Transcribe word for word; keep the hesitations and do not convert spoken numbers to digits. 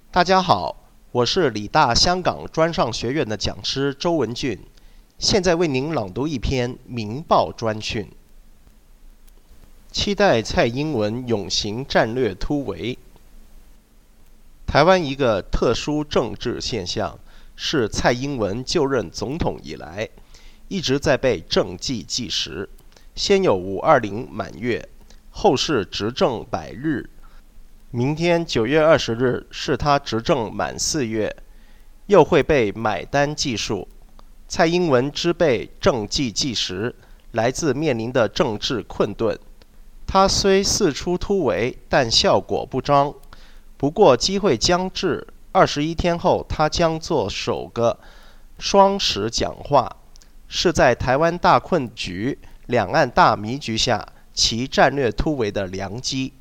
大家好，我是理大香港专上学院的讲师周文俊，现在为您朗读一篇明报专讯。期待蔡英文永行战略突围。台湾一个特殊政治现象是，蔡英文就任总统以来，一直在被政绩计时。先有五二零满月，后是执政百日。明天九月二十日是他执政满四月，又会被买单计数。蔡英文之被政绩计时，来自面临的政治困顿。他虽四出突围，但效果不彰。不过机会将至，二十一天后他将做首个双十讲话，是在台湾大困局、两岸大迷局下其战略突围的良机。